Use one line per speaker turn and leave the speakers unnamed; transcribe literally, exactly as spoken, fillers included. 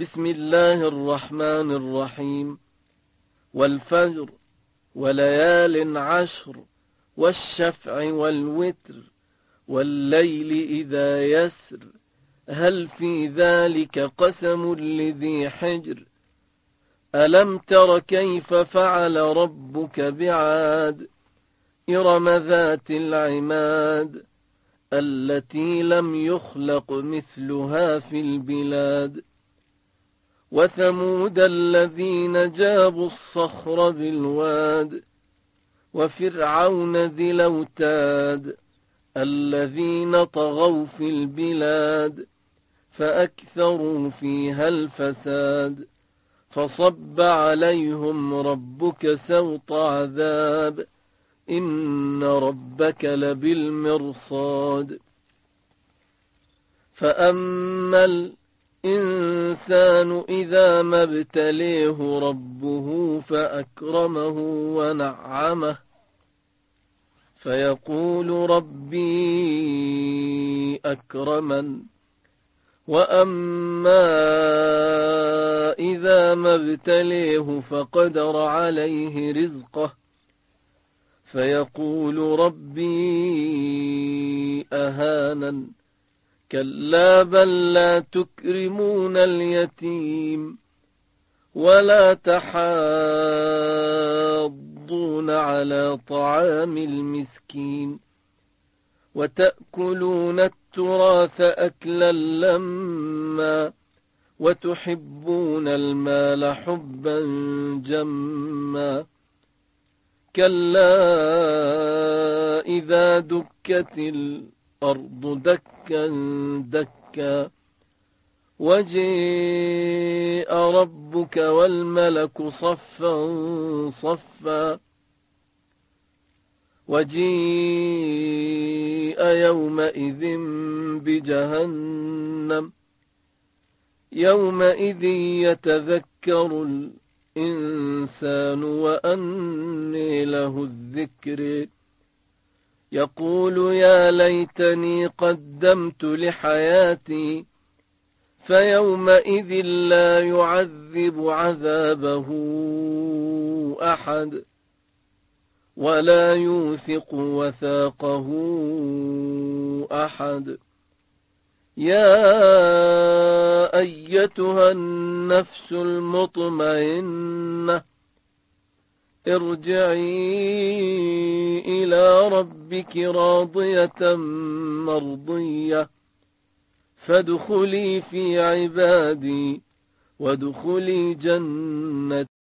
بسم الله الرحمن الرحيم. والفجر وليال عشر والشفع والوتر والليل إذا يسر هل في ذلك قسم لذي حجر ألم تر كيف فعل ربك بعاد إرم ذات العماد التي لم يخلق مثلها في البلاد وثمود الذين جابوا الصخر بالواد وفرعون ذي الأوتاد الذين طغوا في البلاد فأكثروا فيها الفساد فصب عليهم ربك سوط عذاب إن ربك لبالمرصاد فأما الإنسان إذا ما ابتليه ربه فأكرمه ونعمه فيقول ربي أكرمن وأما إذا ما ابتليه فقدر عليه رزقه فيقول ربي أهانن كلا بل لا تكرمون اليتيم ولا تحاضون على طعام المسكين وتأكلون التراث أكلا لما وتحبون المال حبا جما كلا إذا دكت الأرض دكا دكا وجيء ربك والملك صفا صفا وجيء يومئذ بجهنم يومئذ يتذكر الإنسان وأنى له الذكر يقول يا ليتني قدمت لحياتي فيومئذ لا يعذب عذابه أحد ولا يوثق وثاقه أحد يا أيتها النفس المطمئنة ارجعي إلى ربك راضية مرضية فادخلي في عبادي وادخلي جنتي